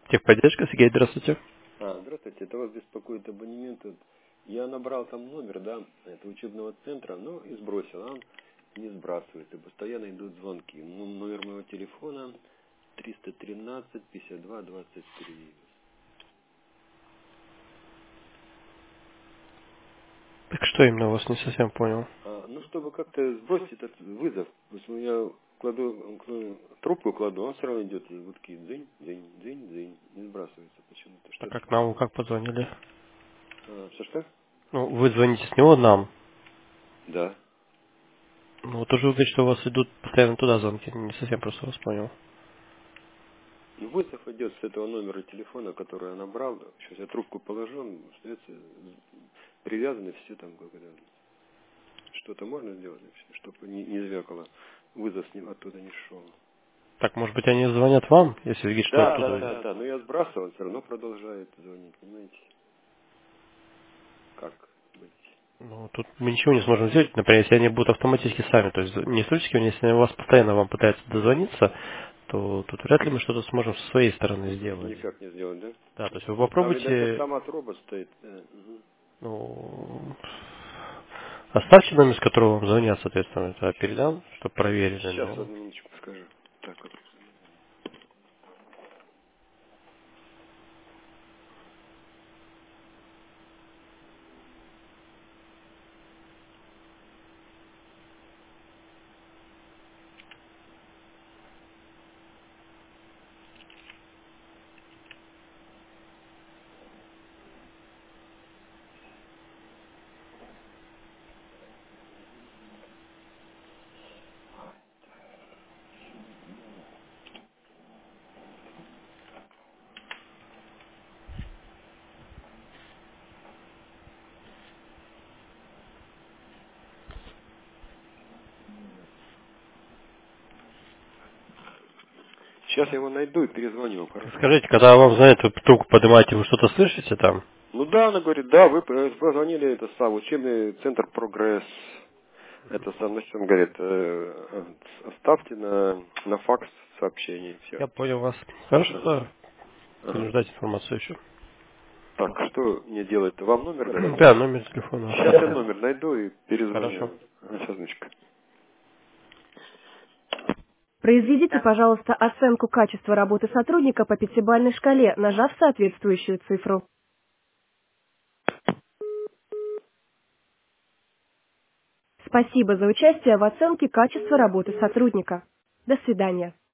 Техподдержка, Сергей, здравствуйте. Здравствуйте, это вас беспокоит абонемент. Вот я набрал там номер, да, это учебного центра, но и сбросил, а он не сбрасывает, и постоянно идут звонки. Ну, номер моего телефона 313 52 23. Так что именно, вас не совсем понял. Ну, чтобы как-то сбросить этот вызов, потому что я трубку кладу, он все равно идет, и гудки дзынь, дзынь, дзынь, дзынь, не сбрасывается почему-то. А Что-то как такое. нам, как позвонили? Что? Ну, вы звоните с него нам. Да. Ну, вот уже вы говорите, что у вас идут постоянно туда звонки. Не совсем просто вас понял. Ну, вызов идет с этого номера телефона, который я набрал. Сейчас я трубку положу, он остается привязаны все там, когда что-то можно сделать вообще, чтобы не звякало. Вызов с ним оттуда не шел. Так, может быть, они звонят вам, если вы говорите, что оттуда? Да, но я сбрасывал, он все равно продолжает звонить, понимаете? Как быть? Ну, тут мы ничего не сможем сделать. Например, если они будут автоматически сами, то есть не автоматически, если они у вас постоянно вам пытаются дозвониться, то тут вряд ли мы что-то сможем со своей стороны сделать. Никак не сделать, да? Да, то есть вы Там, видать, попробуйте, автомат робот стоит. Мгм. ну, оставьте номер, с которого вам звонят, соответственно, это передам, чтобы проверили, Сейчас, но... одну минуточку скажу. Так вот. Сейчас я его найду и перезвоню вам, хорошо? Скажите, когда вам звонят, вы трубку поднимаете, вы что-то слышите там? Ну да, она говорит, да, вы позвонили, это сам, учебный центр «Прогресс». Это сам, значит, он говорит, оставьте на факс сообщение, все. Я понял вас. Хорошо, Ага. да. Будем Ага. ждать информацию еще. Так, что мне делать? Вам номер дать? Да, номер телефона. Сейчас я номер найду и Хорошо. перезвоню. Сейчас, минуточку. Произведите, пожалуйста, оценку качества работы сотрудника по пятибалльной шкале, нажав соответствующую цифру. Спасибо за участие в оценке качества работы сотрудника. До свидания.